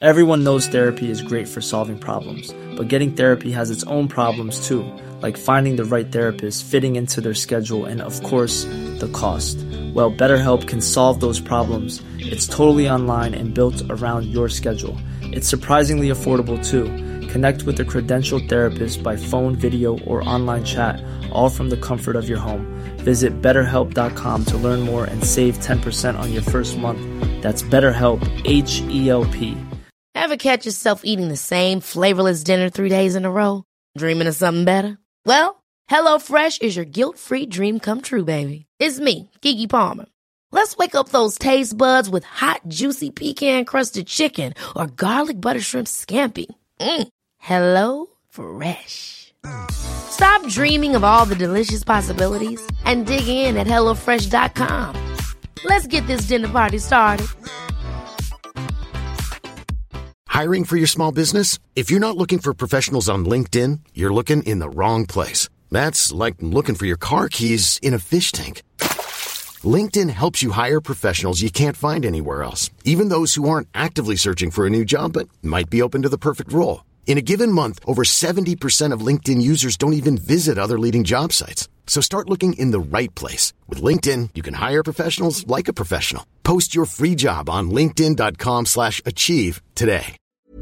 Everyone knows therapy is great for solving problems, but getting therapy has its own problems too, like finding the right therapist, fitting into their schedule, and of course, the cost. Well, BetterHelp can solve those problems. It's totally online and built around your schedule. It's surprisingly affordable too. Connect with a credentialed therapist by phone, video, or online chat, all from the comfort of your home. Visit BetterHelp.com to learn more and save 10% on your first month. That's BetterHelp, H-E-L-P. Ever catch yourself eating the same flavorless dinner 3 days in a row? Dreaming of something better? Well, HelloFresh is your guilt-free dream come true, baby. It's me, Keke Palmer. Let's wake up those taste buds with hot, juicy pecan-crusted chicken or garlic butter shrimp scampi. Hello Fresh. Stop dreaming of all the delicious possibilities and dig in at HelloFresh.com. Let's get this dinner party started. Hiring for your small business? If you're not looking for professionals on LinkedIn, you're looking in the wrong place. That's like looking for your car keys in a fish tank. LinkedIn helps you hire professionals you can't find anywhere else, even those who aren't actively searching for a new job but might be open to the perfect role. In a given month, over 70% of LinkedIn users don't even visit other leading job sites. So start looking in the right place. With LinkedIn, you can hire professionals like a professional. Post your free job on linkedin.com/achieve today.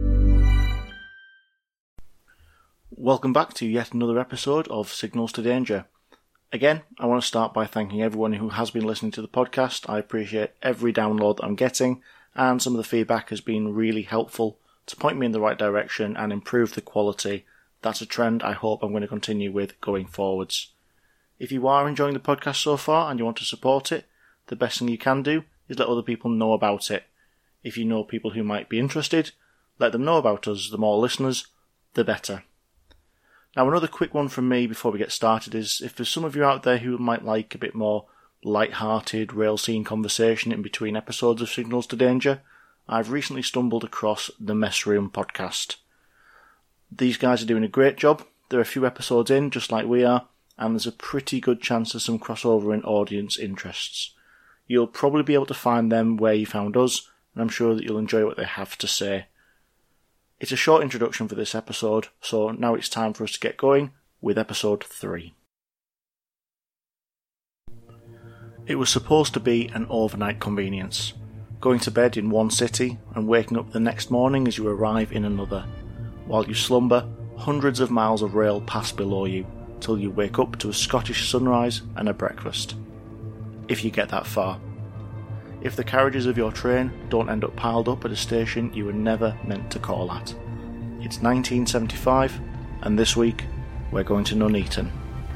Welcome back to yet another episode of Signals to Danger. Again, I want to start by thanking everyone who has been listening to the podcast. I appreciate every download that I'm getting, and some of the feedback has been really helpful to point me in the right direction and improve the quality. That's a trend I hope I'm going to continue with going forwards. If you are enjoying the podcast so far and you want to support it, the best thing you can do is let other people know about it. If you know people who might be interested, let them know about us. The more listeners, the better. Now, another quick one from me before we get started is, if there's some of you out there who might like a bit more light-hearted rail scene conversation in between episodes of Signals to Danger, I've recently stumbled across the Mess Room podcast. These guys are doing a great job. They're a few episodes in, just like we are, and there's a pretty good chance of some crossover in audience interests. You'll probably be able to find them where you found us, and I'm sure that you'll enjoy what they have to say. It's a short introduction for this episode, so now it's time for us to get going with episode 3. It was supposed to be an overnight convenience, going to bed in one city and waking up the next morning as you arrive in another. While you slumber, hundreds of miles of rail pass below you, till you wake up to a Scottish sunrise and a breakfast. If you get that far. If the carriages of your train don't end up piled up at a station you were never meant to call at. It's 1975, and this week we're going to Nuneaton.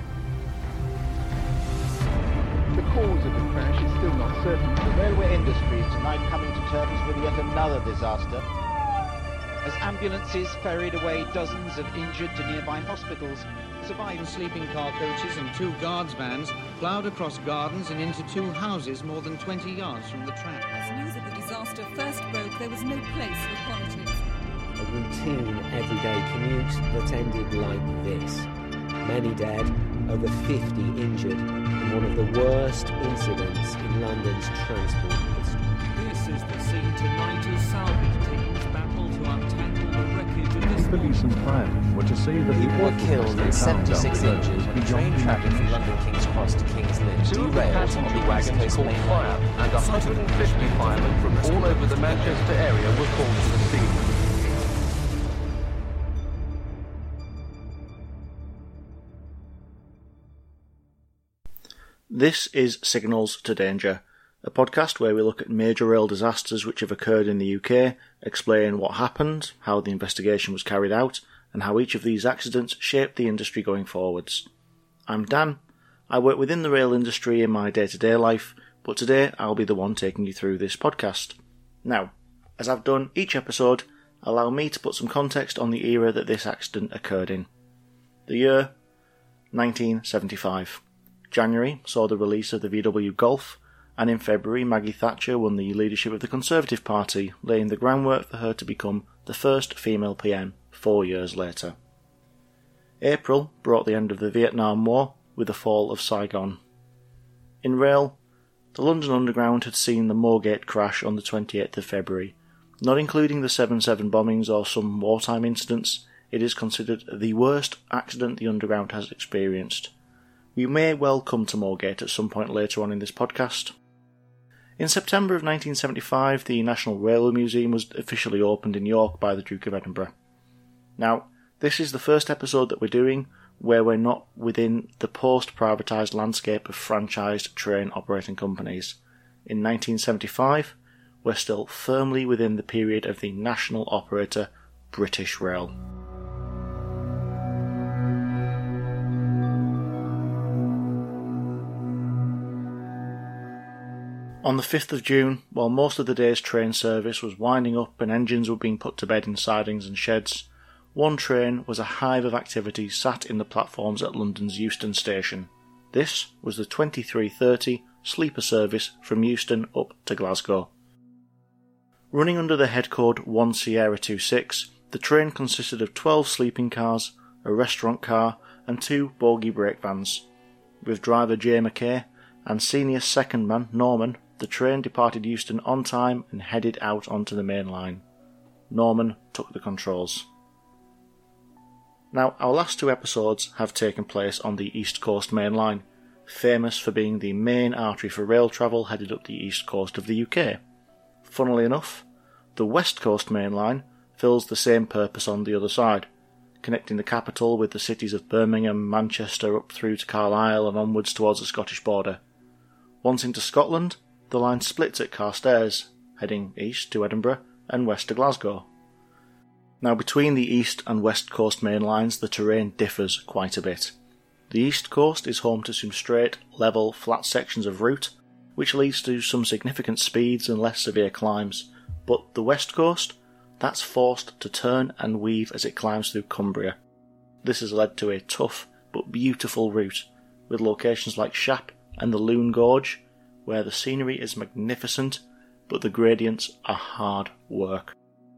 The cause of the crash is still not certain. The railway industry is tonight coming to terms with yet another disaster. As ambulances ferried away dozens of injured to nearby hospitals, surviving sleeping car coaches and 2 guards vans ploughed across gardens and into 2 houses more than 20 yards from the track. As news of the disaster first broke, there was no place for politics. A routine, everyday commute that ended like this. Many dead, over 50 injured, in one of the worst incidents in London's transport history. This is the scene tonight as salvage teams battle to untangle the wreckage of this. Police and firemen were to say that People were killed and 76 injured when train traffic from London King's Cross to King's Lynn derailed on the West Coast main line, and 150 firemen from all over the Manchester area were called to the scene. This is Signals to Danger, a podcast where we look at major rail disasters which have occurred in the UK, explain what happened, how the investigation was carried out, and how each of these accidents shaped the industry going forwards. I'm Dan. I work within the rail industry in my day-to-day life, but today I'll be the one taking you through this podcast. Now, as I've done each episode, allow me to put some context on the era that this accident occurred in. The year 1975. January saw the release of the VW Golf, and in February Maggie Thatcher won the leadership of the Conservative Party, laying the groundwork for her to become the first female PM 4 years later. April brought the end of the Vietnam War with the fall of Saigon. In rail, the London Underground had seen the Moorgate crash on the 28th of February, Not including the 7/7 bombings or some wartime incidents, it is considered the worst accident the Underground has experienced. We may well come to Moorgate at some point later on in this podcast. In September of 1975, the National Railway Museum was officially opened in York by the Duke of Edinburgh. Now, this is the first episode that we're doing where we're not within the post-privatised landscape of franchised train operating companies. In 1975, we're still firmly within the period of the national operator British Rail. On the 5th of June, while most of the day's train service was winding up and engines were being put to bed in sidings and sheds, one train was a hive of activity sat in the platforms at London's Euston Station. This was the 23:30 sleeper service from Euston up to Glasgow. Running under the head code 1 Sierra 26, the train consisted of 12 sleeping cars, a restaurant car and 2 bogie brake vans. With driver J. McKay and senior second man Norman, the train departed Euston on time and headed out onto the main line. Norman took the controls. Now, our last 2 episodes have taken place on the East Coast Main Line, famous for being the main artery for rail travel headed up the east coast of the UK. Funnily enough, the West Coast Main Line fills the same purpose on the other side, connecting the capital with the cities of Birmingham, Manchester up through to Carlisle and onwards towards the Scottish border. Once into Scotland, the line splits at Carstairs, heading east to Edinburgh and west to Glasgow. Now, between the East and West Coast main lines, the terrain differs quite a bit. The East Coast is home to some straight, level, flat sections of route, which leads to some significant speeds and less severe climbs, but the West Coast, that's forced to turn and weave as it climbs through Cumbria. This has led to a tough but beautiful route, with locations like Shap and the Lune Gorge, where the scenery is magnificent, but the gradients are hard work.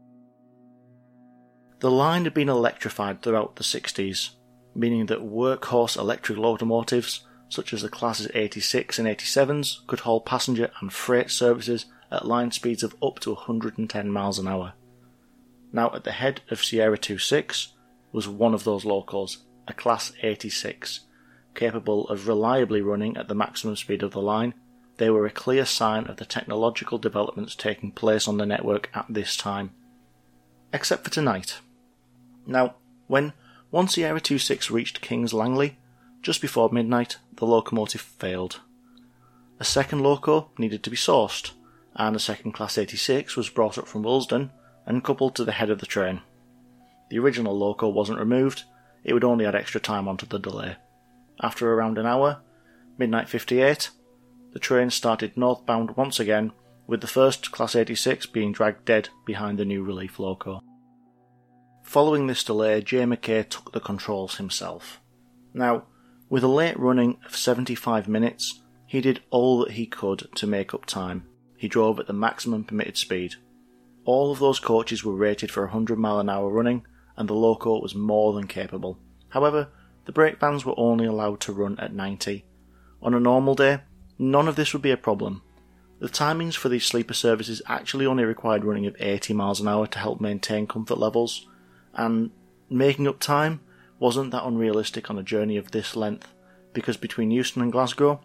The line had been electrified throughout the 60s, meaning that workhorse electric locomotives, such as the classes 86 and 87s, could haul passenger and freight services at line speeds of up to 110 miles an hour. Now, at the head of Sierra 26 was one of those locos, a Class 86, capable of reliably running at the maximum speed of the line. They were a clear sign of the technological developments taking place on the network at this time. Except for tonight. Now, when 1 Sierra 26 reached Kings Langley, just before midnight, the locomotive failed. A second loco needed to be sourced, and a second Class 86 was brought up from Willesden and coupled to the head of the train. The original loco wasn't removed, it would only add extra time onto the delay. After around an hour, midnight 58, the train started northbound once again, with the first Class 86 being dragged dead behind the new relief loco. Following this delay, J. McKay took the controls himself. Now, with a late running of 75 minutes, he did all that he could to make up time. He drove at the maximum permitted speed. All of those coaches were rated for 100 mile an hour running, and the loco was more than capable. However, the brake vans were only allowed to run at 90. On a normal day, none of this would be a problem. The timings for these sleeper services actually only required running of 80 miles an hour to help maintain comfort levels, and making up time wasn't that unrealistic on a journey of this length, because between Euston and Glasgow,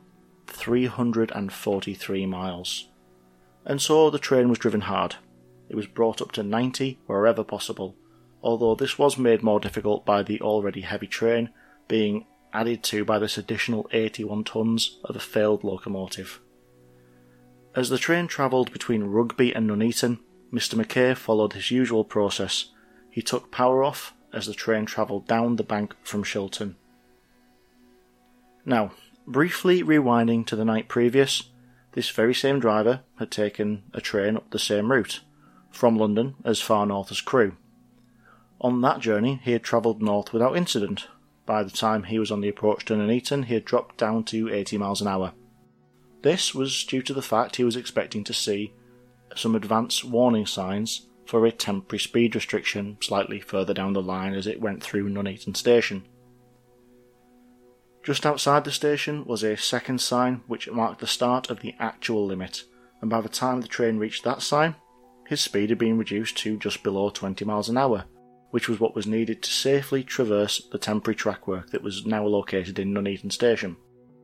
343 miles. And so the train was driven hard. It was brought up to 90 wherever possible, although this was made more difficult by the already heavy train being added to by this additional 81 tons of a failed locomotive. As the train travelled between Rugby and Nuneaton, Mr. McKay followed his usual process. He took power off as the train travelled down the bank from Shilton. Now, briefly rewinding to the night previous, this very same driver had taken a train up the same route, from London as far north as Crewe. On that journey, he had travelled north without incident. By the time he was on the approach to Nuneaton, he had dropped down to 80 miles an hour. This was due to the fact he was expecting to see some advance warning signs for a temporary speed restriction slightly further down the line as it went through Nuneaton Station. Just outside the station was a second sign which marked the start of the actual limit, and by the time the train reached that sign, his speed had been reduced to just below 20 miles an hour, which was what was needed to safely traverse the temporary trackwork that was now located in Nuneaton Station.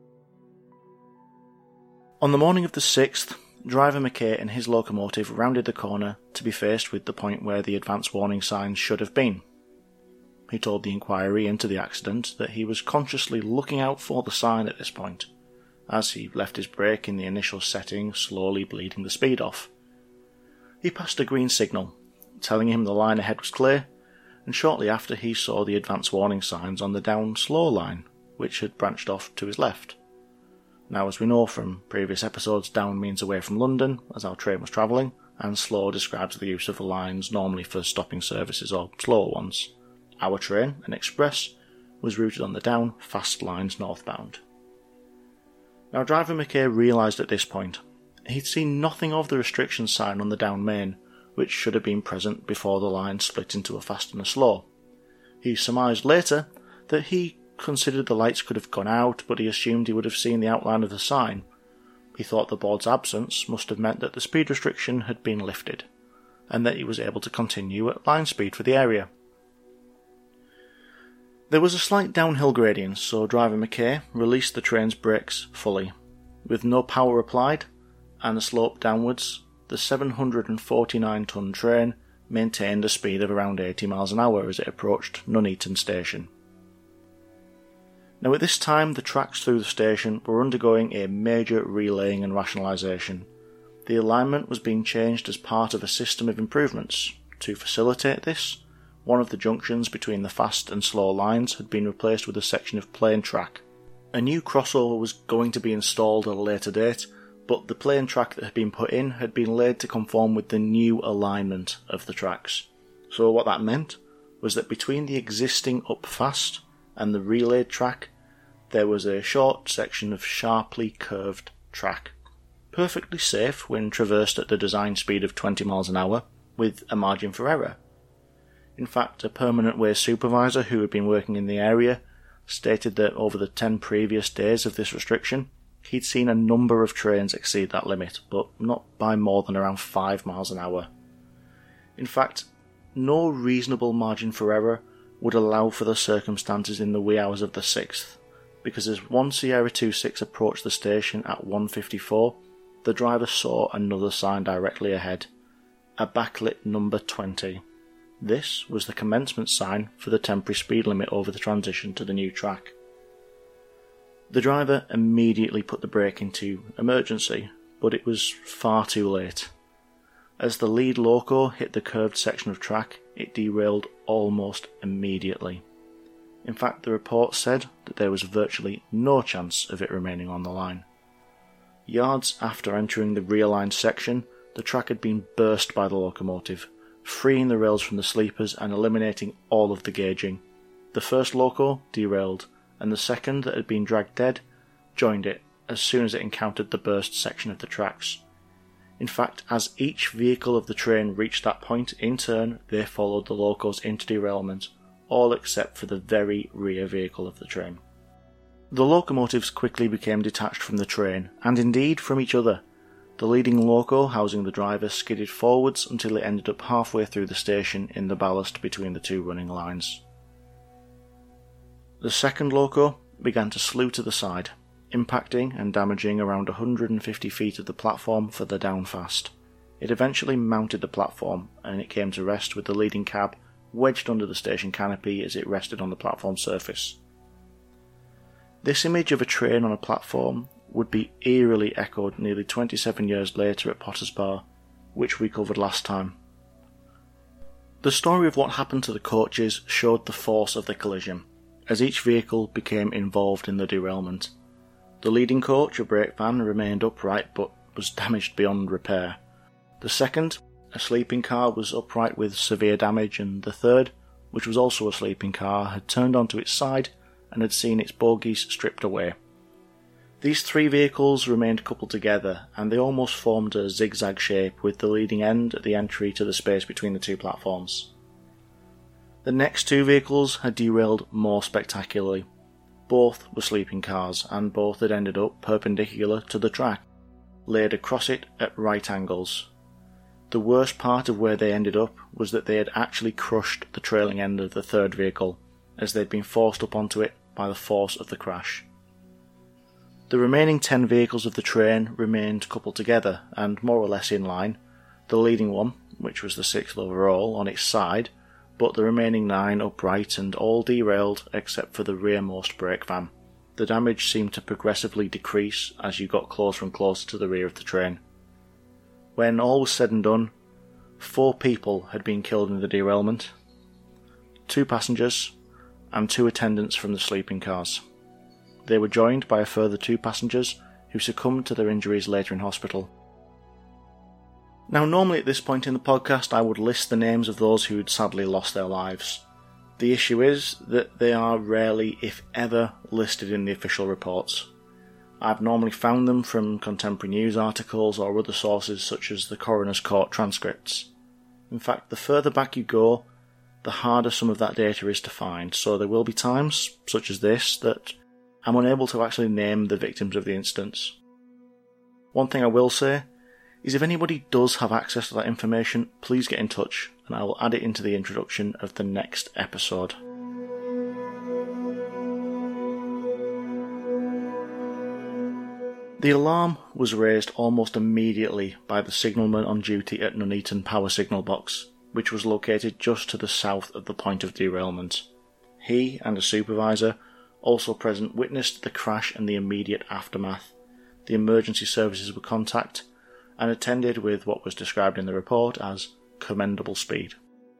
On the morning of the 6th, driver McKay and his locomotive rounded the corner to be faced with the point where the advance warning signs should have been. He told the inquiry into the accident that he was consciously looking out for the sign at this point, as he left his brake in the initial setting, slowly bleeding the speed off. He passed a green signal, telling him the line ahead was clear, and shortly after he saw the advance warning signs on the down slow line, which had branched off to his left. Now, as we know from previous episodes, down means away from London, as our train was travelling, and slow describes the use of the lines normally for stopping services or slower ones. Our train, an express, was routed on the down, fast lines northbound. Now, driver McKay realised at this point he'd seen nothing of the restriction sign on the down main, which should have been present before the line split into a fast and a slow. He surmised later that he considered the lights could have gone out, but he assumed he would have seen the outline of the sign. He thought the board's absence must have meant that the speed restriction had been lifted, and that he was able to continue at line speed for the area. There was a slight downhill gradient, so driver McKay released the train's brakes fully. With no power applied, and a slope downwards, the 749-ton train maintained a speed of around 80 miles an hour as it approached Nuneaton Station. Now at this time, the tracks through the station were undergoing a major relaying and rationalisation. The alignment was being changed as part of a system of improvements. To facilitate this, one of the junctions between the fast and slow lines had been replaced with a section of plain track. A new crossover was going to be installed at a later date, but the plain track that had been put in had been laid to conform with the new alignment of the tracks. So what that meant was that between the existing up fast and the relayed track, there was a short section of sharply curved track. Perfectly safe when traversed at the design speed of 20 miles an hour, with a margin for error. In fact, a permanent way supervisor who had been working in the area stated that over the 10 previous days of this restriction, he'd seen a number of trains exceed that limit, but not by more than around 5 miles an hour. In fact, no reasonable margin for error would allow for the circumstances in the wee hours of the 6th, because as 1 Sierra 26 approached the station at 1:54, the driver saw another sign directly ahead, a backlit number 20. This was the commencement sign for the temporary speed limit over the transition to the new track. The driver immediately put the brake into emergency, but it was far too late. As the lead loco hit the curved section of track, it derailed almost immediately. In fact, the report said that there was virtually no chance of it remaining on the line. Yards after entering the realigned section, the track had been burst by the locomotive, freeing the rails from the sleepers and eliminating all of the gauging. The first loco derailed, and the second that had been dragged dead joined it as soon as it encountered the burst section of the tracks. In fact, as each vehicle of the train reached that point, in turn they followed the locos into derailment, all except for the very rear vehicle of the train. The locomotives quickly became detached from the train, and indeed from each other. The leading loco housing the driver skidded forwards until it ended up halfway through the station in the ballast between the two running lines. The second loco began to slew to the side, impacting and damaging around 150 feet of the platform for the downfast. It eventually mounted the platform, and it came to rest with the leading cab wedged under the station canopy as it rested on the platform surface. This image of a train on a platform would be eerily echoed nearly 27 years later at Potters Bar, which we covered last time. The story of what happened to the coaches showed the force of the collision, as each vehicle became involved in the derailment. The leading coach, a brake van, remained upright but was damaged beyond repair. The second, a sleeping car, was upright with severe damage, and the third, which was also a sleeping car, had turned onto its side and had seen its bogies stripped away. These three vehicles remained coupled together, and they almost formed a zigzag shape with the leading end at the entry to the space between the two platforms. The next two vehicles had derailed more spectacularly. Both were sleeping cars, and both had ended up perpendicular to the track, laid across it at right angles. The worst part of where they ended up was that they had actually crushed the trailing end of the third vehicle, as they'd been forced up onto it by the force of the crash. The remaining 10 vehicles of the train remained coupled together and more or less in line, the leading one, which was the 6th overall, on its side, but the remaining 9 upright and all derailed except for the rearmost brake van. The damage seemed to progressively decrease as you got closer and closer to the rear of the train. When all was said and done, 4 people had been killed in the derailment, 2 passengers and 2 attendants from the sleeping cars. They were joined by a further 2 passengers who succumbed to their injuries later in hospital. Now, normally at this point in the podcast I would list the names of those who had sadly lost their lives. The issue is that they are rarely, if ever, listed in the official reports. I've normally found them from contemporary news articles or other sources such as the coroner's court transcripts. In fact, the further back you go, the harder some of that data is to find, so there will be times, such as this, that I'm unable to actually name the victims of the incidents. One thing I will say is if anybody does have access to that information, please get in touch and I will add it into the introduction of the next episode. The alarm was raised almost immediately by the signalman on duty at Nuneaton Power Signal Box, which was located just to the south of the point of derailment. He and a supervisor, also present, witnessed the crash and the immediate aftermath. The emergency services were contacted and attended with what was described in the report as commendable speed.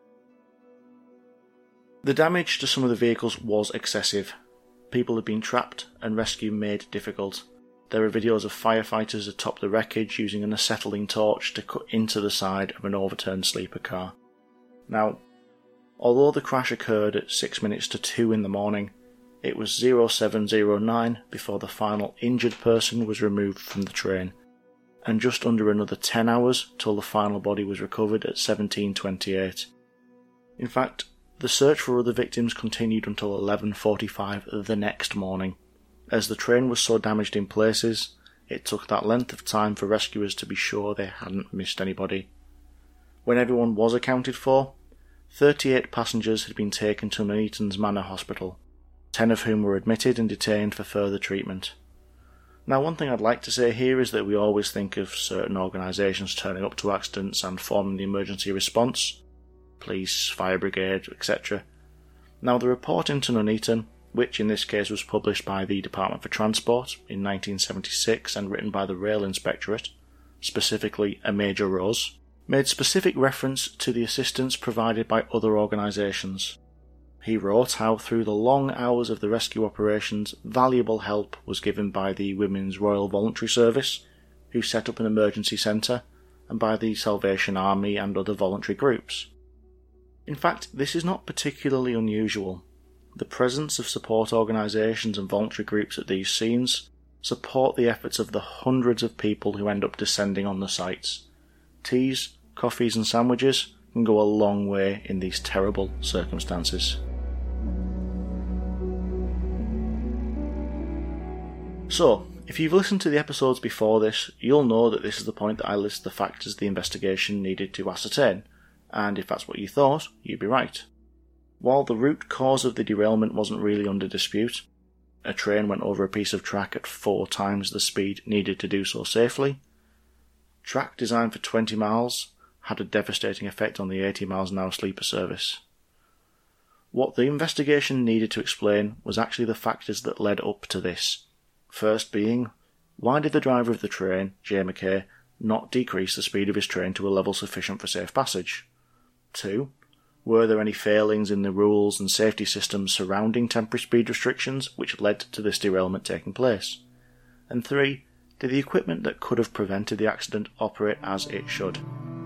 The damage to some of the vehicles was excessive. People had been trapped and rescue made difficult. There are videos of firefighters atop the wreckage using an acetylene torch to cut into the side of an overturned sleeper car. Now, although the crash occurred at 6 minutes to 2 in the morning, it was 0709 before the final injured person was removed from the train, and just under another 10 hours till the final body was recovered at 1728. In fact, the search for other victims continued until 11:45 the next morning. As the train was so damaged in places, it took that length of time for rescuers to be sure they hadn't missed anybody. When everyone was accounted for, 38 passengers had been taken to Nuneaton's Manor Hospital, 10 of whom were admitted and detained for further treatment. Now, one thing I'd like to say here is that we always think of certain organisations turning up to accidents and forming the emergency response, police, fire brigade, etc. Now, the report into Nuneaton, which in this case was published by the Department for Transport in 1976 and written by the Rail Inspectorate, specifically a Major Rose, made specific reference to the assistance provided by other organisations. He wrote how through the long hours of the rescue operations, valuable help was given by the Women's Royal Voluntary Service, who set up an emergency centre, and by the Salvation Army and other voluntary groups. In fact, this is not particularly unusual. The presence of support organisations and voluntary groups at these scenes support the efforts of the hundreds of people who end up descending on the sites. Teas, coffees and sandwiches can go a long way in these terrible circumstances. So, if you've listened to the episodes before this, you'll know that this is the point that I list the factors the investigation needed to ascertain, and if that's what you thought, you'd be right. While the root cause of the derailment wasn't really under dispute, a train went over a piece of track at 4 times the speed needed to do so safely. Track designed for 20 miles had a devastating effect on the 80 miles an hour sleeper service. What the investigation needed to explain was actually the factors that led up to this. First being, why did the driver of the train, J. Mackay, not decrease the speed of his train to a level sufficient for safe passage? 2. Were there any failings in the rules and safety systems surrounding temporary speed restrictions which led to this derailment taking place? And 3. Did the equipment that could have prevented the accident operate as it should?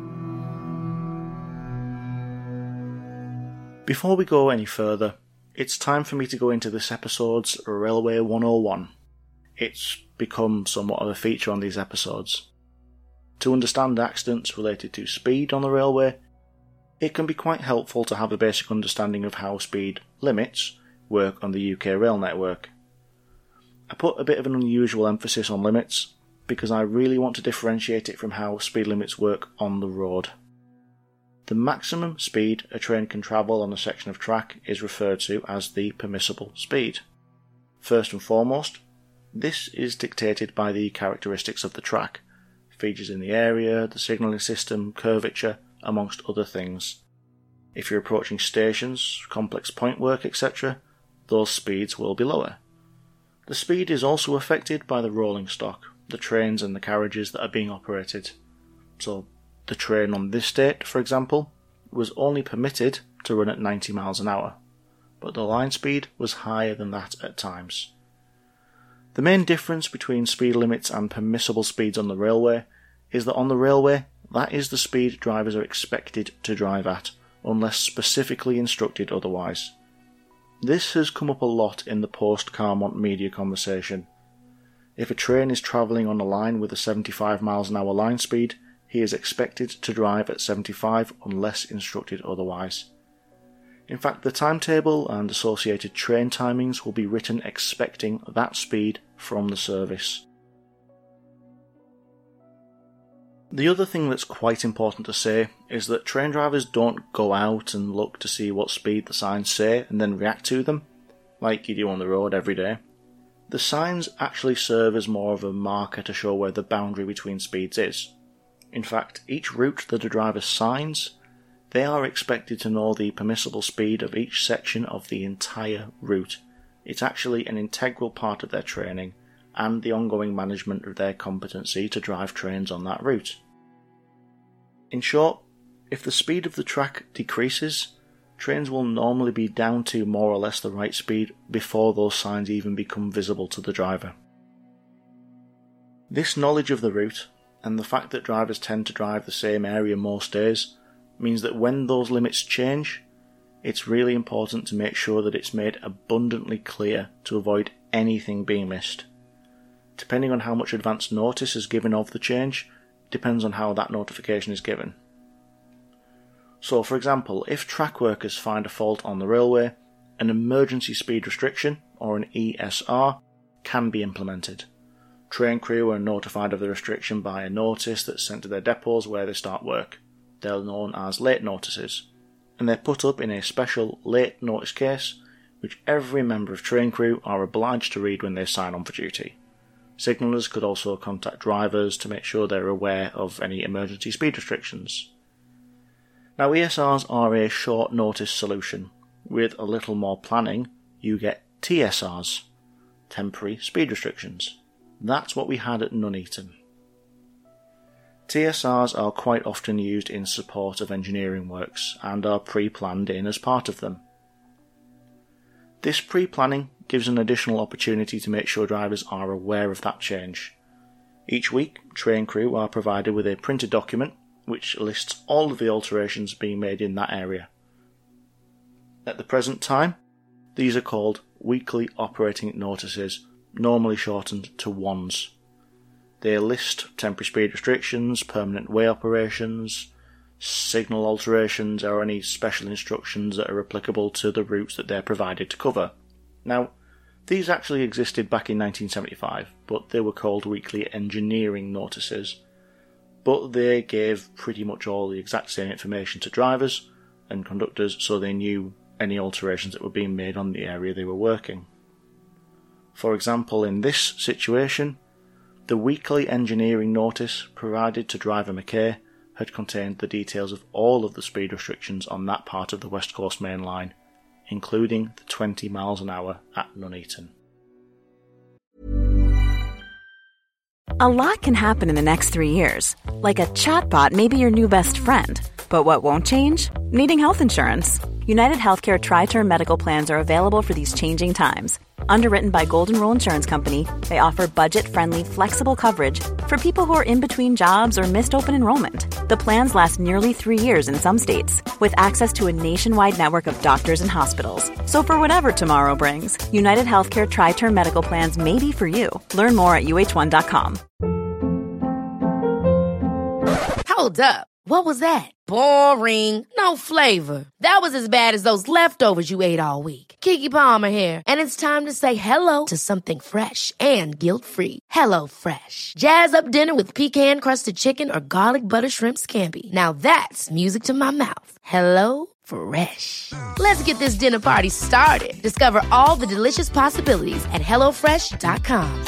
Before we go any further, it's time for me to go into this episode's Railway 101. It's become somewhat of a feature on these episodes. To understand accidents related to speed on the railway, it can be quite helpful to have a basic understanding of how speed limits work on the UK rail network. I put a bit of an unusual emphasis on limits, because I really want to differentiate it from how speed limits work on the road. The maximum speed a train can travel on a section of track is referred to as the permissible speed. First and foremost, this is dictated by the characteristics of the track, features in the area, the signalling system, curvature, amongst other things. If you're approaching stations, complex point work, etc., those speeds will be lower. The speed is also affected by the rolling stock, the trains and the carriages that are being operated. So, the train on this date, for example, was only permitted to run at 90 miles an hour, but the line speed was higher than that at times. The main difference between speed limits and permissible speeds on the railway is that on the railway, that is the speed drivers are expected to drive at, unless specifically instructed otherwise. This has come up a lot in the post-Carmont media conversation. If a train is travelling on a line with a 75 miles an hour line speed, he is expected to drive at 75 unless instructed otherwise. In fact, the timetable and associated train timings will be written expecting that speed from the service. The other thing that's quite important to say is that train drivers don't go out and look to see what speed the signs say and then react to them, like you do on the road every day. The signs actually serve as more of a marker to show where the boundary between speeds is. In fact, each route that a driver signs, they are expected to know the permissible speed of each section of the entire route. It's actually an integral part of their training and the ongoing management of their competency to drive trains on that route. In short, if the speed of the track decreases, trains will normally be down to more or less the right speed before those signs even become visible to the driver. This knowledge of the route, and the fact that drivers tend to drive the same area most days, means that when those limits change, it's really important to make sure that it's made abundantly clear to avoid anything being missed. Depending on how much advance notice is given of the change, depends on how that notification is given. So, for example, if track workers find a fault on the railway, an emergency speed restriction, or an ESR, can be implemented. Train crew are notified of the restriction by a notice that's sent to their depots where they start work. They're known as late notices, and they're put up in a special late notice case, which every member of train crew are obliged to read when they sign on for duty. Signallers could also contact drivers to make sure they're aware of any emergency speed restrictions. Now, ESRs are a short notice solution. With a little more planning, you get TSRs, temporary speed restrictions. That's what we had at Nuneaton. TSRs are quite often used in support of engineering works and are pre-planned in as part of them. This pre-planning gives an additional opportunity to make sure drivers are aware of that change. Each week, train crew are provided with a printed document which lists all of the alterations being made in that area. At the present time, these are called weekly operating notices, normally shortened to WONs. They list temporary speed restrictions, permanent way operations, signal alterations, or any special instructions that are applicable to the routes that they're provided to cover. Now, these actually existed back in 1975, but they were called weekly engineering notices. But they gave pretty much all the exact same information to drivers and conductors, so they knew any alterations that were being made on the area they were working. For example, in this situation, the weekly engineering notice provided to driver McKay had contained the details of all of the speed restrictions on that part of the West Coast Main Line, including the 20 miles an hour at Nuneaton. A lot can happen in the next 3 years. Like a chatbot may be your new best friend. But what won't change? Needing health insurance. United Healthcare Tri-Term Medical Plans are available for these changing times. Underwritten by Golden Rule Insurance Company, they offer budget-friendly, flexible coverage for people who are in between jobs or missed open enrollment. The plans last nearly 3 years in some states, with access to a nationwide network of doctors and hospitals. So for whatever tomorrow brings, United Healthcare Tri-Term Medical Plans may be for you. Learn more at uh1.com. Hold up. What was that? Boring. No flavor. That was as bad as those leftovers you ate all week. Keke Palmer here, and it's time to say hello to something fresh and guilt-free. Hello Fresh. Jazz up dinner with pecan-crusted chicken or garlic butter shrimp scampi. Now that's music to my mouth. Hello Fresh. Let's get this dinner party started. Discover all the delicious possibilities at HelloFresh.com.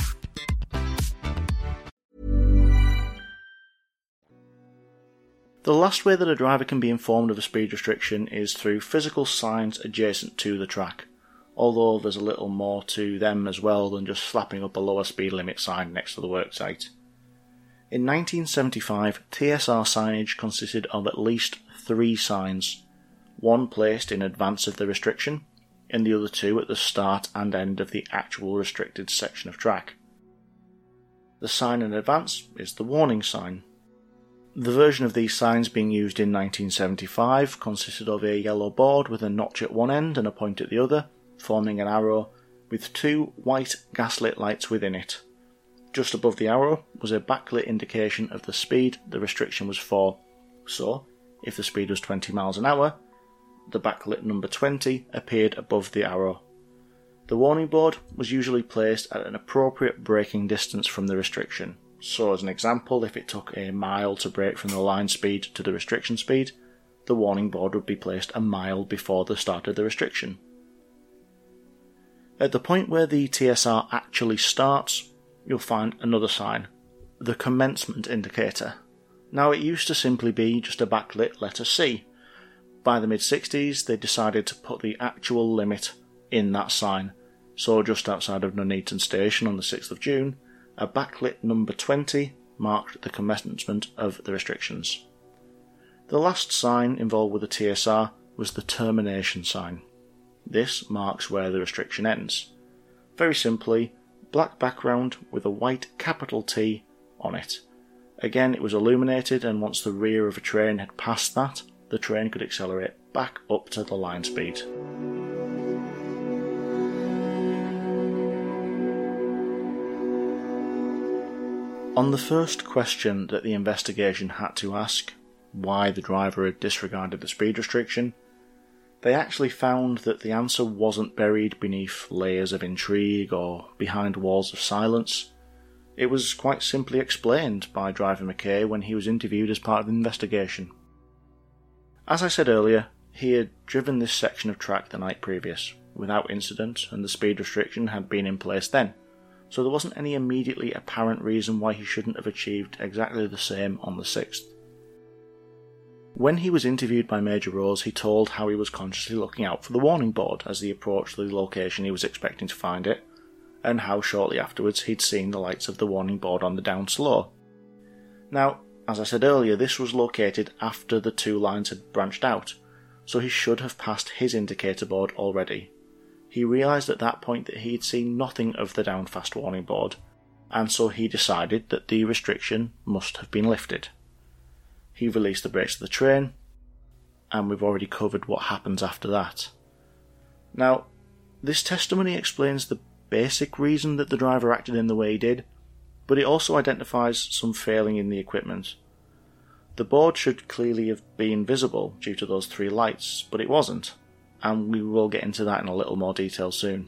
The last way that a driver can be informed of a speed restriction is through physical signs adjacent to the track, although there's a little more to them as well than just slapping up a lower speed limit sign next to the worksite. In 1975, TSR signage consisted of at least 3 signs, one placed in advance of the restriction, and the other 2 at the start and end of the actual restricted section of track. The sign in advance is the warning sign. The version of these signs being used in 1975 consisted of a yellow board with a notch at one end and a point at the other, forming an arrow with 2 white gaslit lights within it. Just above the arrow was a backlit indication of the speed the restriction was for, so if the speed was 20 miles an hour, the backlit number 20 appeared above the arrow. The warning board was usually placed at an appropriate braking distance from the restriction. So as an example, if it took a mile to brake from the line speed to the restriction speed, the warning board would be placed a mile before the start of the restriction. At the point where the TSR actually starts, you'll find another sign, the commencement indicator. Now it used to simply be just a backlit letter C. By the mid-60s, they decided to put the actual limit in that sign, so just outside of Nuneaton Station on the 6th of June, a backlit number 20 marked the commencement of the restrictions. The last sign involved with the TSR was the termination sign. This marks where the restriction ends. Very simply, black background with a white capital T on it. Again, it was illuminated, and once the rear of a train had passed that, the train could accelerate back up to the line speed. On the first question that the investigation had to ask, why the driver had disregarded the speed restriction, they actually found that the answer wasn't buried beneath layers of intrigue or behind walls of silence. It was quite simply explained by Driver McKay when he was interviewed as part of the investigation. As I said earlier, he had driven this section of track the night previous, without incident, and the speed restriction had been in place then. So there wasn't any immediately apparent reason why he shouldn't have achieved exactly the same on the 6th. When he was interviewed by Major Rose, he told how he was consciously looking out for the warning board as he approached the location he was expecting to find it, and how shortly afterwards he'd seen the lights of the warning board on the down slow. Now, as I said earlier, this was located after the 2 lines had branched out, so he should have passed his indicator board already. He realised at that point that he had seen nothing of the down fast warning board, and so he decided that the restriction must have been lifted. He released the brakes of the train, and we've already covered what happens after that. Now, this testimony explains the basic reason that the driver acted in the way he did, but it also identifies some failing in the equipment. The board should clearly have been visible due to those 3 lights, but it wasn't, and we will get into that in a little more detail soon.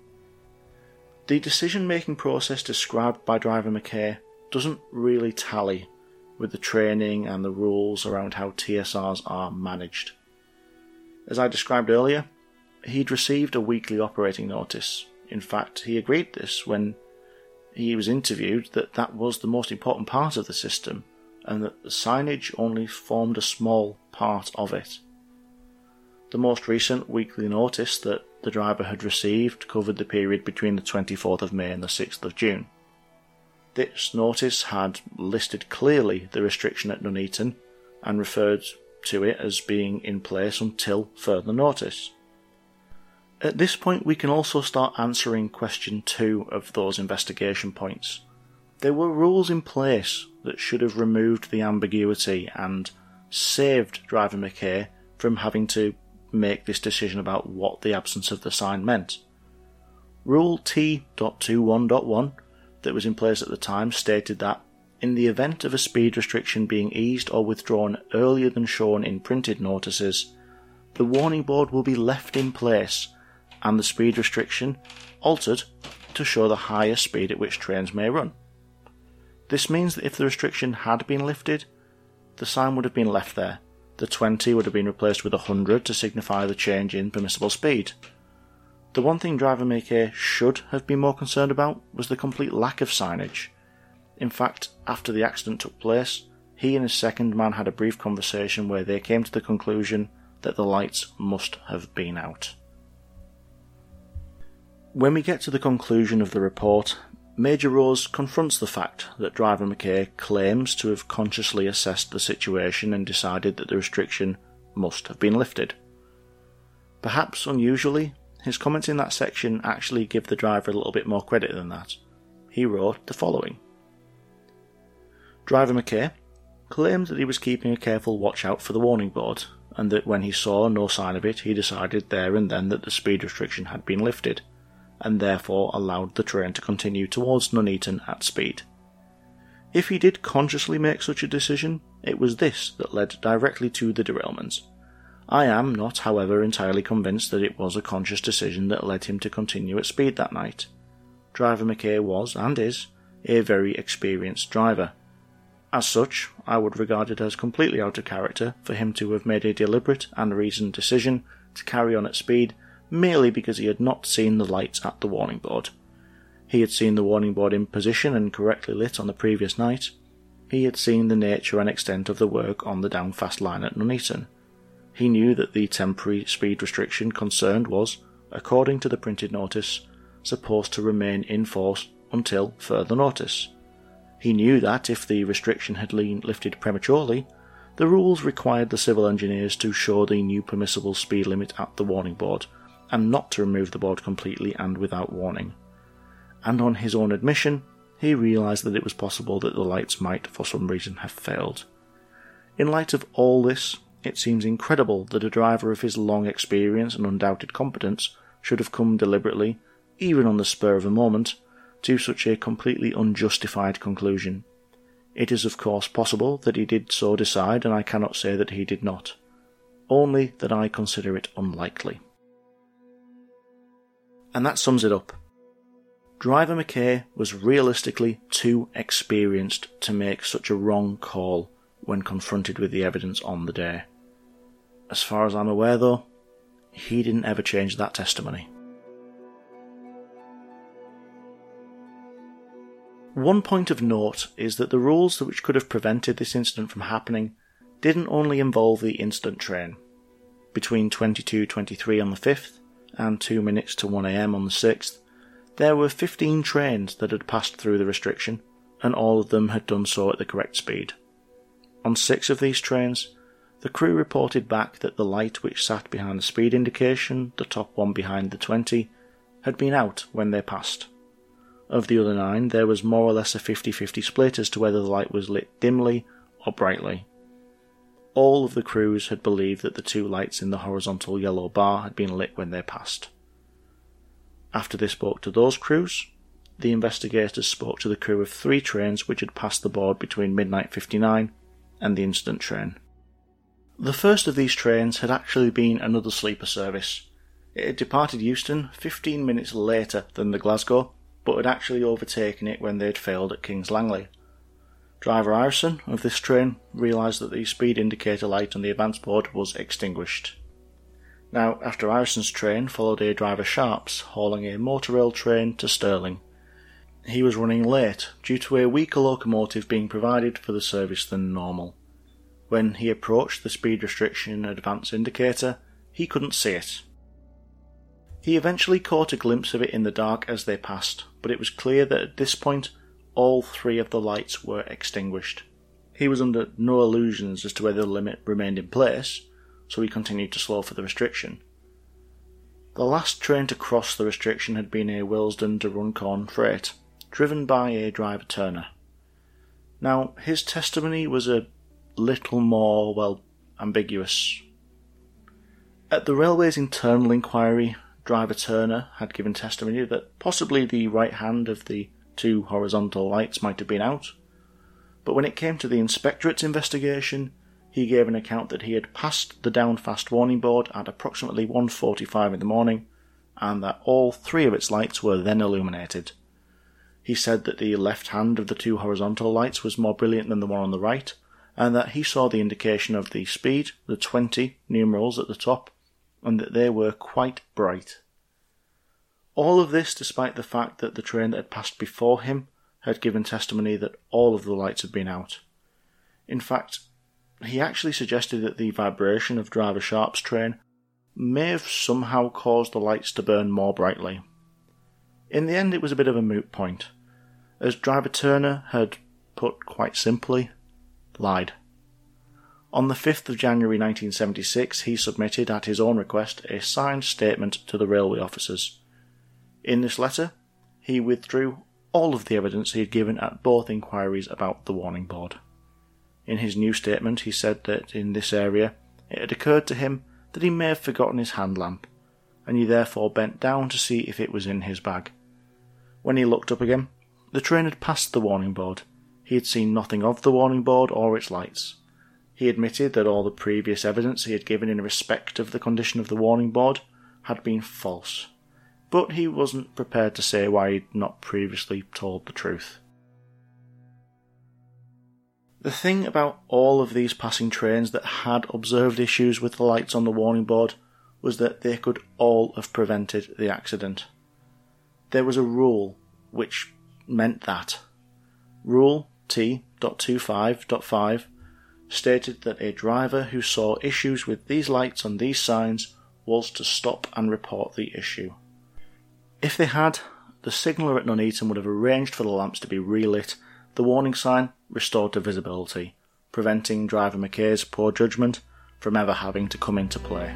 The decision-making process described by Driver McKay doesn't really tally with the training and the rules around how TSRs are managed. As I described earlier, he'd received a weekly operating notice. In fact, he agreed this when he was interviewed that was the most important part of the system, and that the signage only formed a small part of it. The most recent weekly notice that the driver had received covered the period between the 24th of May and the 6th of June. This notice had listed clearly the restriction at Nuneaton and referred to it as being in place until further notice. At this point we can also start answering question 2 of those investigation points. There were rules in place that should have removed the ambiguity and saved Driver McKay from having to make this decision about what the absence of the sign meant. Rule T.21.1 that was in place at the time stated that in the event of a speed restriction being eased or withdrawn earlier than shown in printed notices, the warning board will be left in place and the speed restriction altered to show the higher speed at which trains may run. This means that if the restriction had been lifted, the sign would have been left there. The 20 would have been replaced with 100 to signify the change in permissible speed. The one thing driver Mackay should have been more concerned about was the complete lack of signage. In fact, after the accident took place, he and his second man had a brief conversation where they came to the conclusion that the lights must have been out. When we get to the conclusion of the report, Major Rose confronts the fact that driver Mackay claims to have consciously assessed the situation and decided that the restriction must have been lifted. Perhaps unusually, his comments in that section actually give the driver a little bit more credit than that. He wrote the following. Driver Mackay claimed that he was keeping a careful watch out for the warning board, and that when he saw no sign of it, he decided there and then that the speed restriction had been lifted, and therefore allowed the train to continue towards Nuneaton at speed. If he did consciously make such a decision, it was this that led directly to the derailment. I am not, however, entirely convinced that it was a conscious decision that led him to continue at speed that night. Driver Mackay was, and is, a very experienced driver. As such, I would regard it as completely out of character for him to have made a deliberate and reasoned decision to carry on at speed merely because he had not seen the lights at the warning board. He had seen the warning board in position and correctly lit on the previous night. He had seen the nature and extent of the work on the Downfast line at Nuneaton. He knew that the temporary speed restriction concerned was, according to the printed notice, supposed to remain in force until further notice. He knew that if the restriction had been lifted prematurely, the rules required the civil engineers to show the new permissible speed limit at the warning board, and not to remove the board completely and without warning. And on his own admission, he realised that it was possible that the lights might for some reason have failed. In light of all this, it seems incredible that a driver of his long experience and undoubted competence should have come deliberately, even on the spur of a moment, to such a completely unjustified conclusion. It is of course possible that he did so decide, and I cannot say that he did not. Only that I consider it unlikely. And that sums it up. Driver Mackay was realistically too experienced to make such a wrong call when confronted with the evidence on the day. As far as I'm aware though, he didn't ever change that testimony. One point of note is that the rules which could have prevented this incident from happening didn't only involve the incident train. Between 22:23 on the 5th and 2 minutes to 1 AM on the 6th, there were 15 trains that had passed through the restriction, and all of them had done so at the correct speed. On 6 of these trains, the crew reported back that the light which sat behind the speed indication, the top one behind the 20, had been out when they passed. Of the other 9, there was more or less a 50-50 split as to whether the light was lit dimly or brightly. All of the crews had believed that the 2 lights in the horizontal yellow bar had been lit when they passed. After they spoke to those crews, the investigators spoke to the crew of 3 trains which had passed the board between midnight 59 and the incident train. The first of these trains had actually been another sleeper service. It had departed Euston 15 minutes later than the Glasgow, but had actually overtaken it when they had failed at Kings Langley. Driver Ireson of this train realised that the speed indicator light on the advance board was extinguished. Now, after Ireson's train followed a driver Sharps hauling a motor rail train to Stirling. He was running late due to a weaker locomotive being provided for the service than normal. When he approached the speed restriction advance indicator, he couldn't see it. He eventually caught a glimpse of it in the dark as they passed, but it was clear that at this point all 3 of the lights were extinguished. He was under no illusions as to whether the limit remained in place, so he continued to slow for the restriction. The last train to cross the restriction had been a Willesden to Runcorn freight, driven by a driver Turner. Now, his testimony was a little more, ambiguous. At the railway's internal inquiry, driver Turner had given testimony that possibly the right hand of the 2 horizontal lights might have been out, But when it came to the inspectorate's investigation, he gave an account that he had passed the down fast warning board at approximately 1:45 in the morning, and that all 3 of its lights were then illuminated. He said that the left hand of the 2 horizontal lights was more brilliant than the one on the right, and that he saw the indication of the speed, the 20 numerals at the top, and that they were quite bright. All of this despite the fact that the train that had passed before him had given testimony that all of the lights had been out. In fact, he actually suggested that the vibration of Driver Sharp's train may have somehow caused the lights to burn more brightly. In the end, it was a bit of a moot point, as Driver Turner had put quite simply, lied. On the 5th of January 1976, he submitted, at his own request, a signed statement to the railway officers. In this letter, he withdrew all of the evidence he had given at both inquiries about the warning board. In his new statement, he said that in this area, it had occurred to him that he may have forgotten his hand lamp, and he therefore bent down to see if it was in his bag. When he looked up again, the train had passed the warning board. He had seen nothing of the warning board or its lights. He admitted that all the previous evidence he had given in respect of the condition of the warning board had been false, but he wasn't prepared to say why he had not previously told the truth. The thing about all of these passing trains that had observed issues with the lights on the warning board was that they could all have prevented the accident. There was a rule which meant that. Rule T.25.5 stated that a driver who saw issues with these lights on these signs was to stop and report the issue. If they had, the signaller at Nuneaton would have arranged for the lamps to be relit, the warning sign restored to visibility, preventing Driver McKay's poor judgment from ever having to come into play.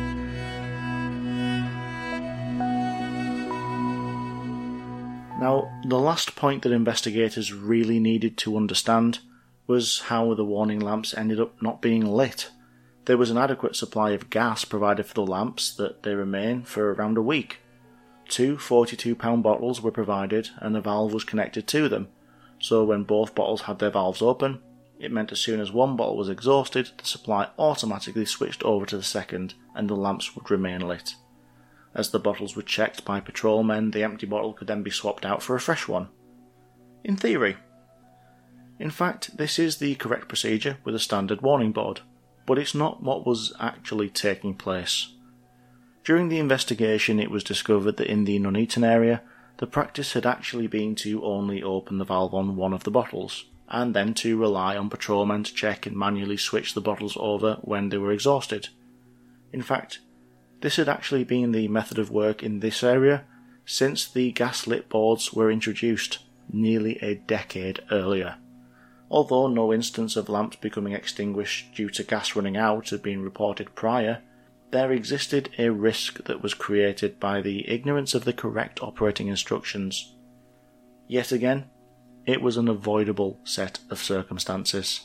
Now, the last point that investigators really needed to understand was how the warning lamps ended up not being lit. There was an adequate supply of gas provided for the lamps that they remain for around a week. 2 42-pound bottles were provided and a valve was connected to them, so when both bottles had their valves open, it meant as soon as one bottle was exhausted, the supply automatically switched over to the second and the lamps would remain lit. As the bottles were checked by patrolmen, the empty bottle could then be swapped out for a fresh one. In theory. In fact, this is the correct procedure with a standard warning board, but it's not what was actually taking place. During the investigation, it was discovered that in the Nuneaton area, the practice had actually been to only open the valve on one of the bottles, and then to rely on patrolmen to check and manually switch the bottles over when they were exhausted. In fact, this had actually been the method of work in this area since the gas-lit boards were introduced nearly a decade earlier. Although no instance of lamps becoming extinguished due to gas running out had been reported prior, there existed a risk that was created by the ignorance of the correct operating instructions. Yet again, it was an avoidable set of circumstances.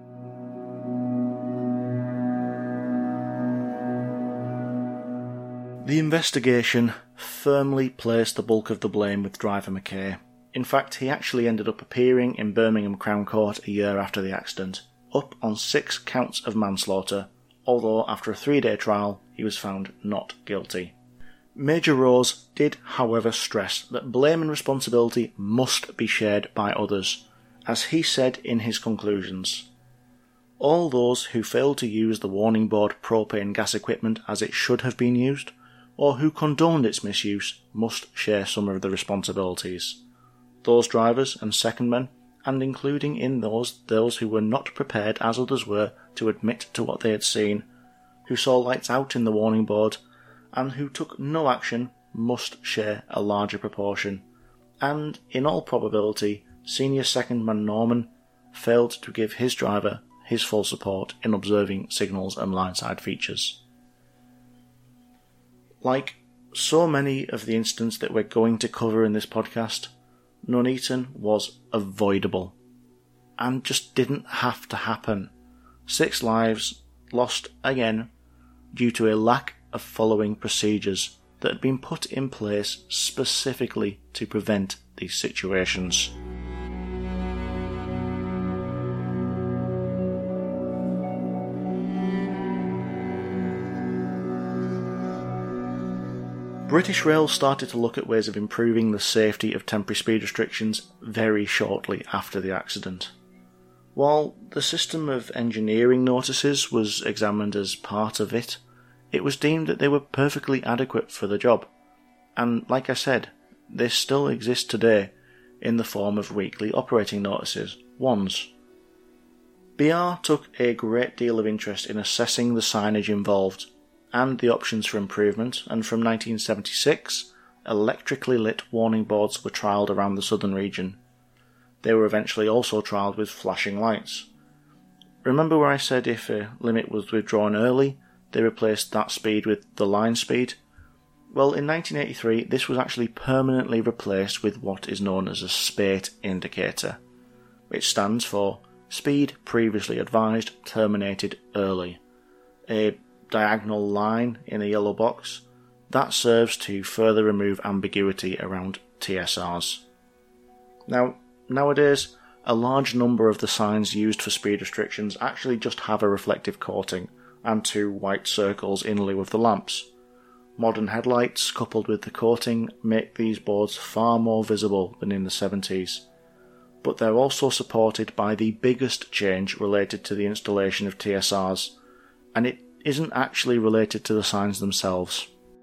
The investigation firmly placed the bulk of the blame with Driver McKay. In fact, he actually ended up appearing in Birmingham Crown Court a year after the accident, up on 6 counts of manslaughter, although after a 3-day trial he was found not guilty. Major Rose did, however, stress that blame and responsibility must be shared by others, as he said in his conclusions. All those who failed to use the warning board propane gas equipment as it should have been used, or who condoned its misuse, must share some of the responsibilities. Those drivers and secondmen, and including in those who were not prepared as others were to admit to what they had seen, who saw lights out in the warning board, and who took no action, must share a larger proportion. And, in all probability, senior secondman Norman failed to give his driver his full support in observing signals and lineside features. Like so many of the incidents that we're going to cover in this podcast, Nuneaton was avoidable and just didn't have to happen. 6 lives lost again due to a lack of following procedures that had been put in place specifically to prevent these situations. British Rail started to look at ways of improving the safety of temporary speed restrictions very shortly after the accident. While the system of engineering notices was examined as part of it, it was deemed that they were perfectly adequate for the job. And like I said, they still exist today in the form of weekly operating notices, WONs. BR took a great deal of interest in assessing the signage involved and the options for improvement, and from 1976, electrically lit warning boards were trialled around the southern region. They were eventually also trialled with flashing lights. Remember where I said if a limit was withdrawn early, they replaced that speed with the line speed? Well, in 1983, this was actually permanently replaced with what is known as a SPATE indicator, which stands for Speed Previously Advised Terminated Early. A diagonal line in a yellow box that serves to further remove ambiguity around TSRs. Now, nowadays, a large number of the signs used for speed restrictions actually just have a reflective coating and two white circles in lieu of the lamps. Modern headlights, coupled with the coating, make these boards far more visible than in the 70s. But they're also supported by the biggest change related to the installation of TSRs, and it isn't actually related to the signs themselves.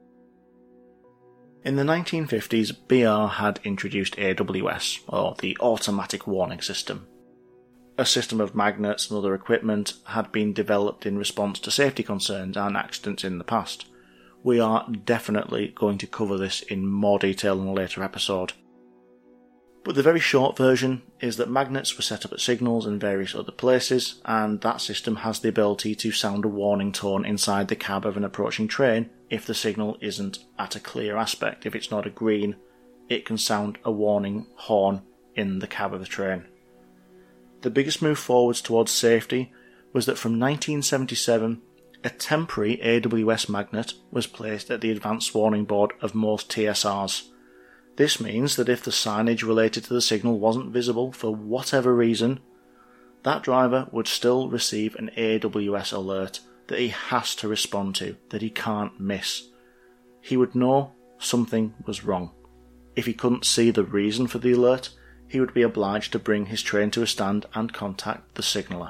In the 1950s, BR had introduced AWS, or the Automatic Warning System. A system of magnets and other equipment had been developed in response to safety concerns and accidents in the past. We are definitely going to cover this in more detail in a later episode. But the very short version is that magnets were set up at signals and various other places, and that system has the ability to sound a warning tone inside the cab of an approaching train if the signal isn't at a clear aspect. If it's not a green, it can sound a warning horn in the cab of the train. The biggest move forwards towards safety was that from 1977, a temporary AWS magnet was placed at the advanced warning board of most TSRs. This means that if the signage related to the signal wasn't visible for whatever reason, that driver would still receive an AWS alert that he has to respond to, that he can't miss. He would know something was wrong. If he couldn't see the reason for the alert, he would be obliged to bring his train to a stand and contact the signaller.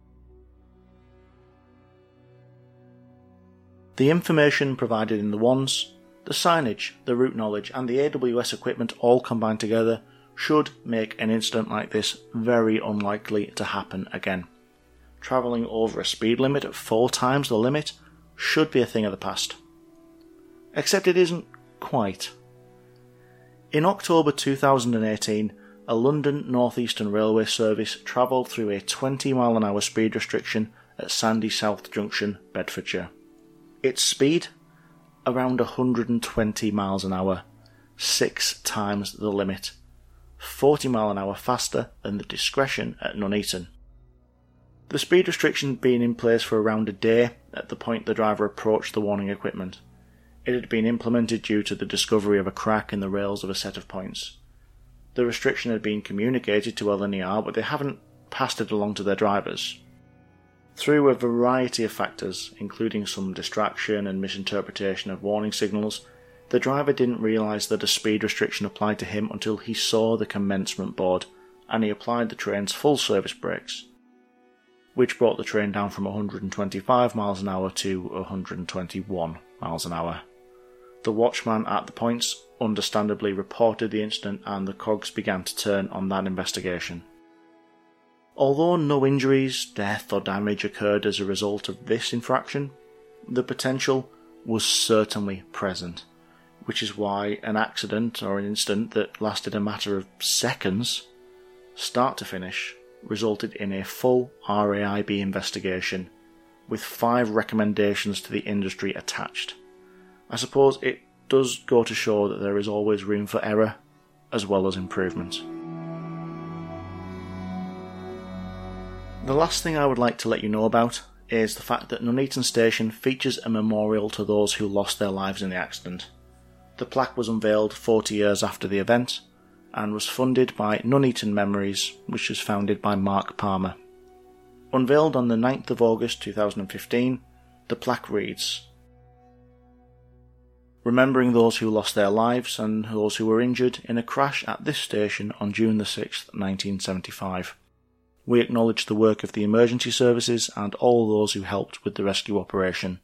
The information provided in the WONs, the signage, the route knowledge, and the AWS equipment all combined together should make an incident like this very unlikely to happen again. Travelling over a speed limit at 4 times the limit should be a thing of the past. Except it isn't quite. In October 2018, a London North Eastern Railway service travelled through a 20 mph speed restriction at Sandy South Junction, Bedfordshire. Its speed? Around 120 mph, 6 times the limit, 40 mph faster than the discretion at Nuneaton. The speed restriction had been in place for around a day at the point the driver approached the warning equipment. It had been implemented due to the discovery of a crack in the rails of a set of points. The restriction had been communicated to LNER, but they haven't passed it along to their drivers. Through a variety of factors, including some distraction and misinterpretation of warning signals, the driver didn't realise that a speed restriction applied to him until he saw the commencement board, and he applied the train's full service brakes, which brought the train down from 125 mph to 121 mph. The watchman at the points understandably reported the incident, and the cogs began to turn on that investigation. Although no injuries, death or damage occurred as a result of this infraction, the potential was certainly present, which is why an accident or an incident that lasted a matter of seconds, start to finish, resulted in a full RAIB investigation with 5 recommendations to the industry attached. I suppose it does go to show that there is always room for error as well as improvement. The last thing I would like to let you know about is the fact that Nuneaton Station features a memorial to those who lost their lives in the accident. The plaque was unveiled 40 years after the event and was funded by Nuneaton Memories, which was founded by Mark Palmer. Unveiled on the 9th of August 2015, the plaque reads, remembering those who lost their lives and those who were injured in a crash at this station on June the 6th, 1975. We acknowledge the work of the emergency services and all those who helped with the rescue operation.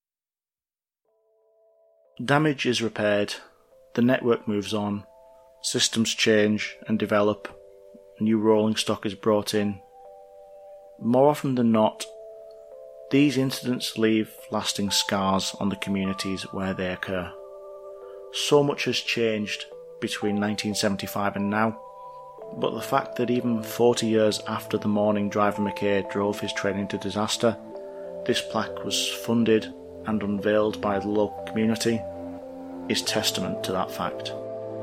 Damage is repaired, the network moves on, systems change and develop, new rolling stock is brought in. More often than not, these incidents leave lasting scars on the communities where they occur. So much has changed between 1975 and now, but the fact that even 40 years after the morning Driver McKay drove his train into disaster, this plaque was funded and unveiled by the local community is testament to that fact.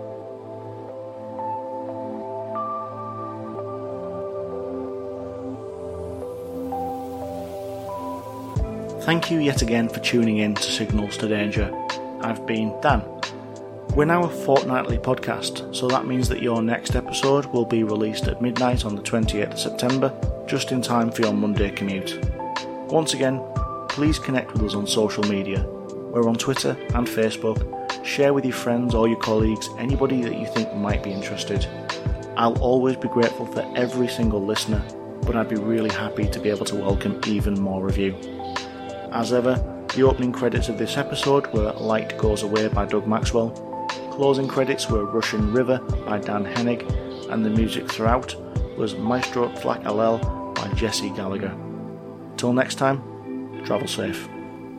Thank you yet again for tuning in to Signals to Danger. I've been Dan. We're now a fortnightly podcast, so that means that your next episode will be released at midnight on the 28th of September, just in time for your Monday commute. Once again, please connect with us on social media. We're on Twitter and Facebook. Share with your friends or your colleagues, anybody that you think might be interested. I'll always be grateful for every single listener, but I'd be really happy to be able to welcome even more of you. As ever, the opening credits of this episode were Light Goes Away by Doug Maxwell, closing credits were Russian River by Dan Hennig, and the music throughout was Maestro Flak Allel by Jesse Gallagher. Till next time, travel safe.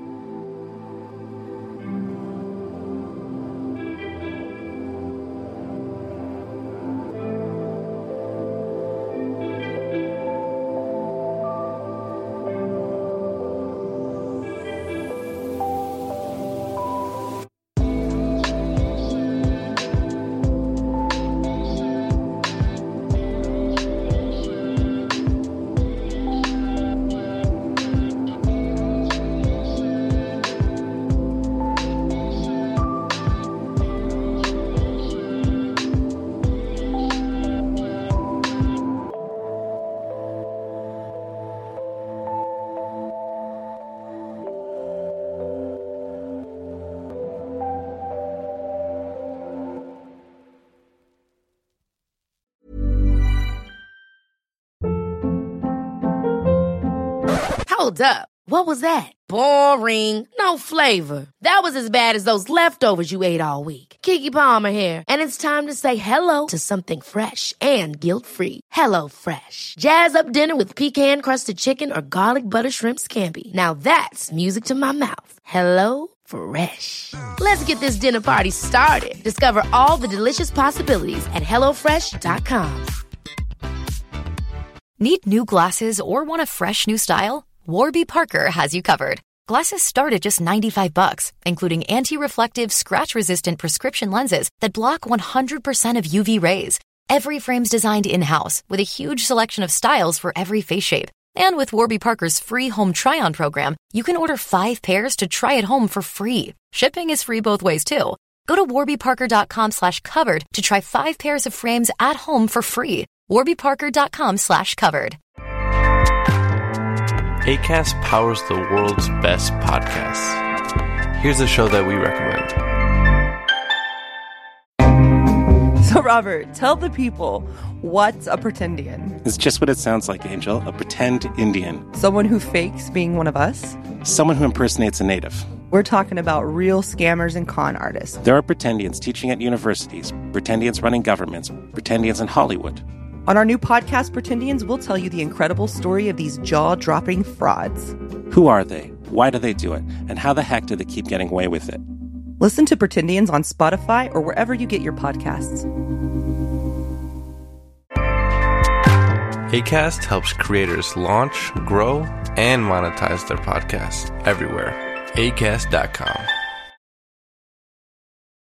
Hold up. What was that? Boring. No flavor. That was as bad as those leftovers you ate all week. Keke Palmer here, and it's time to say hello to something fresh and guilt-free. Hello Fresh. Jazz up dinner with pecan-crusted chicken or garlic butter shrimp scampi. Now that's music to my mouth. Hello Fresh. Let's get this dinner party started. Discover all the delicious possibilities at HelloFresh.com. Need new glasses or want a fresh new style? Warby Parker has you covered. Glasses start at just $95, including anti-reflective, scratch-resistant prescription lenses that block 100% of UV rays. Every frame's designed in-house with a huge selection of styles for every face shape. And with Warby Parker's free home try-on program, you can order 5 pairs to try at home for free. Shipping is free both ways, too. Go to warbyparker.com/covered to try 5 pairs of frames at home for free. warbyparker.com/covered. Acast powers the world's best podcasts. Here's a show that we recommend. So, Robert, tell the people, what's a pretendian? It's just what it sounds like, Angel. A pretend Indian. Someone who fakes being one of us? Someone who impersonates a native. We're talking about real scammers and con artists. There are pretendians teaching at universities, pretendians running governments, pretendians in Hollywood. On our new podcast, Pretendians, we'll tell you the incredible story of these jaw-dropping frauds. Who are they? Why do they do it? And how the heck do they keep getting away with it? Listen to Pretendians on Spotify or wherever you get your podcasts. Acast helps creators launch, grow, and monetize their podcasts everywhere. Acast.com.